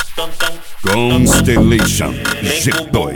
Constellation G2.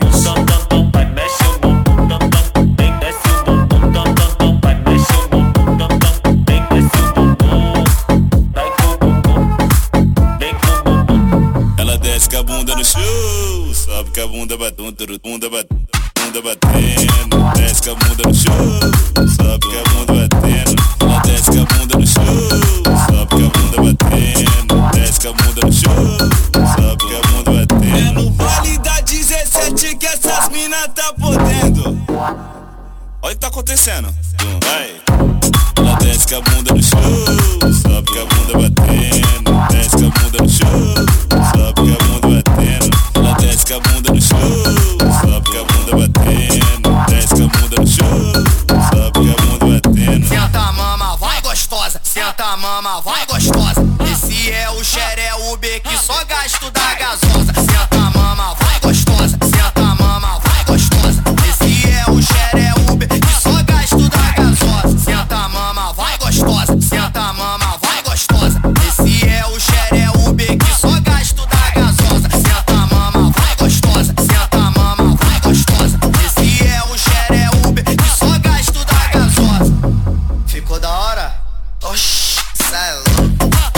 Ela desce com a bunda no chão, sobe com a bunda batendo, bunda batendo. Desce com a bunda no chão, sobe com a bunda batendo. Ela desce com a bunda no chão, sobe com a bunda batendo. Desce com a bunda no chão, sobe com a bunda batendo. É no baile da 17 que essas mina tá podendo. Olha o que tá acontecendo. Vai. Ela desce com a bunda no chão, sobe com a bunda batendo. Desce com a bunda no chão, sobe com a bunda batendo. Ela desce com a bunda no chão, sobe com a bunda batendo. Desce com a bunda no chão, sobe com a bunda batendo. Senta mama, vai gostosa. Senta mama, vai gostosa. Esse é o xeré-ube que só gasto da gasosa. Senta mama, vai gostosa. Senta mama, vai gostosa. Esse é o xeré-ube que só gasto da gasosa. Senta mama, vai gostosa. Senta mama, vai gostosa. Esse é o xeré-ube que só gasto da gasosa. Senta mama, vai gostosa. Senta mama, vai gostosa. Esse é o xeré-ube que só gasto da gasosa. Ficou da hora? Oxi, cê é louco.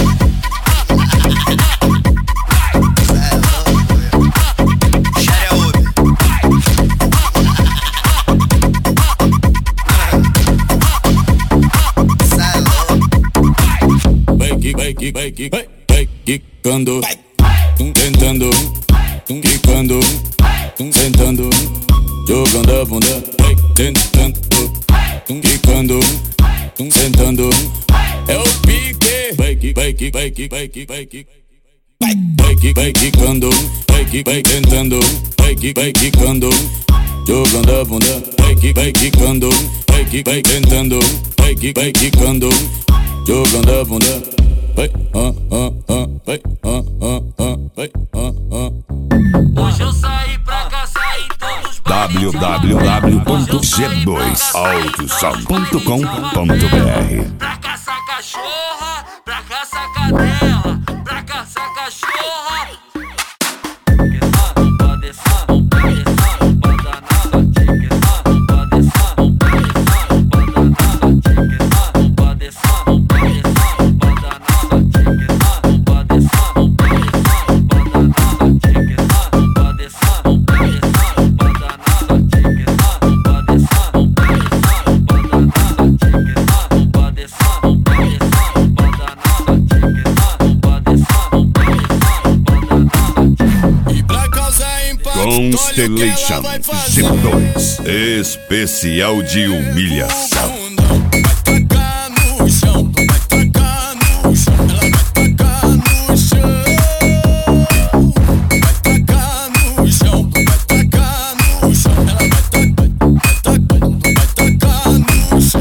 Vai quicando, tentando, quicando, sentando, jogando a bunda, vai tentando, quicando, sentando, é o pique, vai quicando, vai tentando, vai quicando, jogando a bunda, vai quicando, vai tentando, vai quicando, jogando a bunda. Vai, vai, vai, Hoje eu saí pra caçar em todos os www.g2autosom.com.br. Pra caçar cachorra, pra caçar cadela, pra caçar cachorra. Constellation G2, especial de humilhação. vai tacar no chão, vai tacar no chão, ela vai tacar no chão, vai tacar no chão, vai tacar no chão, ela vai tacar no chão.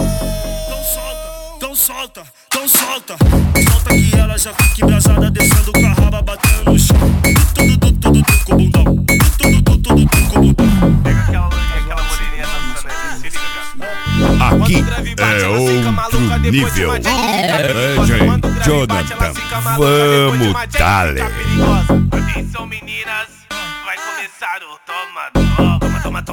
Tão solta, solta que ela já fica embrasada, descendo com a raba, batendo no chão. Tudo com o bundão. Aqui é outro nível. Gente, Jonathan, vamos dale. Atenção meninas, vai começar o toma.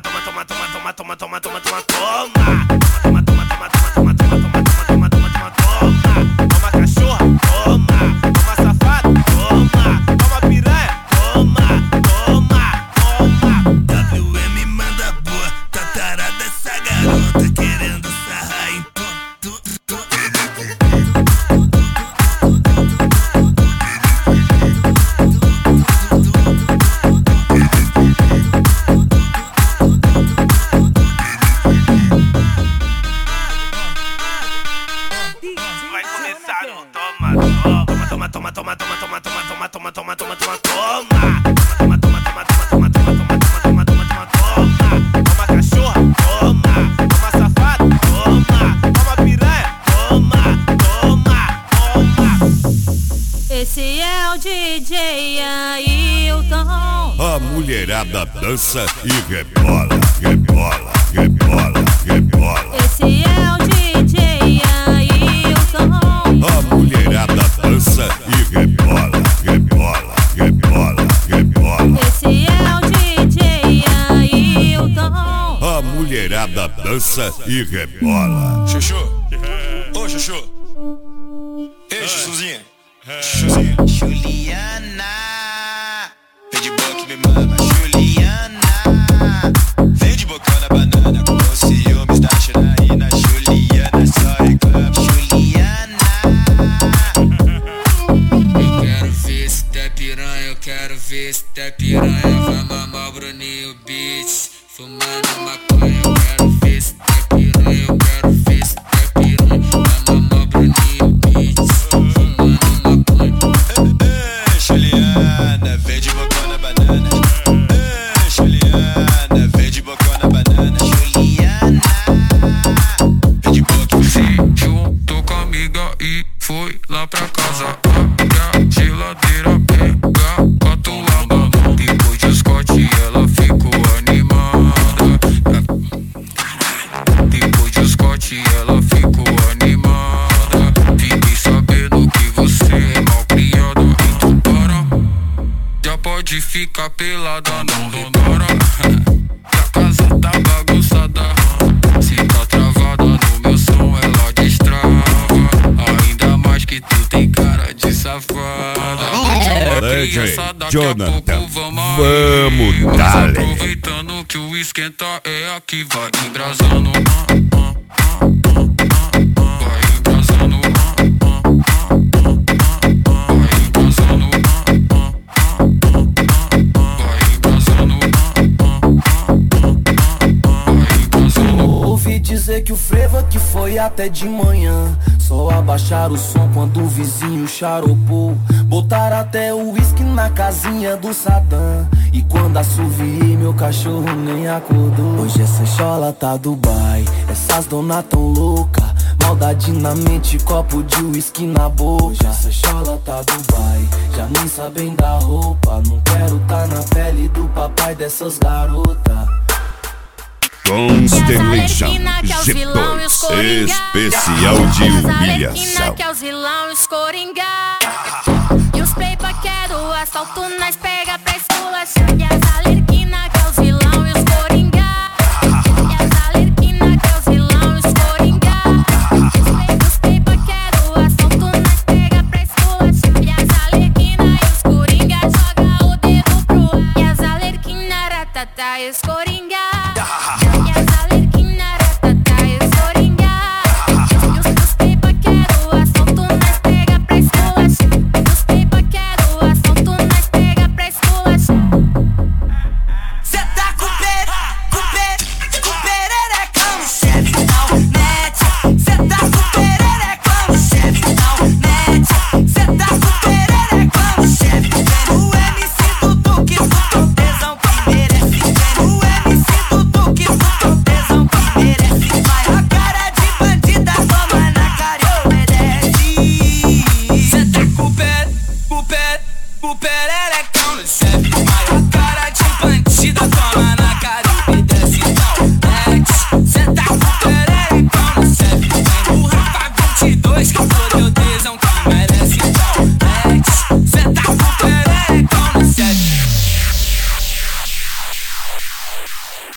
Toma cachorra, toma safado, toma piranha, toma. WM manda boa, tá tarada essa garota, querendo sarrar em tudo. Vai começar o toma. Toma cachorra, toma safado, toma piranha, toma. Esse é o DJ Ailton. A mulherada dança e rebola, rebola, rebola, rebola. Esse é o DJ Ailton. A mulherada dança e rebola, rebola, rebola. dança e rebola. Chuchu, ô Chuchu. Ei, Chuchuzinha. Chuchuzinha. Juliana, vem de boca me mama. Juliana, Vem de bocão na banana. Com os ciúmes da Janaína. Juliana só reclama. Juliana. Eu quero ver se tá piranha, eu quero ver se tá piranha. Vai mamar o Bruninho Beats, fumando maconha. Eu quero ver se tá piranha, eu quero ver se tá piranha. Vai mamar o Bruninho Beats, fumando maconha. Ei, Juliana, vem de bocão na banana. Ei, Juliana, vem de bocão na banana. Juliana, Vem de boca me mama. Juntou com a amiga e foi lá pra casa. Abre a geladeira, pega 4 lamas. Depois de Scott ela ficou animada. Depois de Scott ela ficou animada. Fiquei sabendo que você é mal criada. Então para, já pode ficar pelada, não demora. Que a casa tá bagunçada. Se tá travada no meu som ela destrava. Ainda mais que tu tem cara de safada. DJ Jonathan, vamos dale. Aproveitando que o esquenta é aqui, vai embrasando. Vai embrasando. Vai embrasando. Vai embrasando. Vai embrasando. Ouvi dizer que o frevo aqui foi até de manhã. Só abaixar o som quando o vizinho charopou. Botaram até o uísque na casinha do Sadam. E quando assoviei, meu cachorro nem acordou. Hoje essa chola tá Dubai, essas dona tão louca. Maldade na mente, copo de uísque na boca. Hoje essa chola tá Dubai, já nem sabem da roupa. Não quero tá na pele do papai dessas garotas. Constellation G2, especial de humilhação. Que é os vilão e os coringa. E os peipa quero assalto, nós pega pra esculachar. E as alerquina que é os vilão e os coringa. E as alerquina que é os vilão e os coringa. Os peipa quero assalto, nós pega pra esculachar. E as alerquina e os coringa joga o dedo pro ar. E as alerquina ratata escolha.